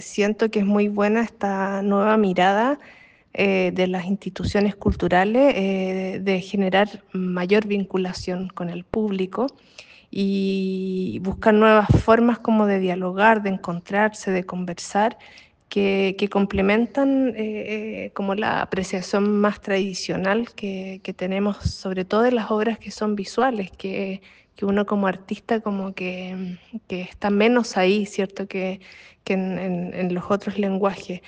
Siento que es muy buena esta nueva mirada de las instituciones culturales de generar mayor vinculación con el público y buscar nuevas formas como de dialogar, de encontrarse, de conversar, que complementan como la apreciación más tradicional que tenemos, sobre todo de las obras que son visuales, que uno como artista como que está menos ahí, ¿cierto? Que en los otros lenguajes.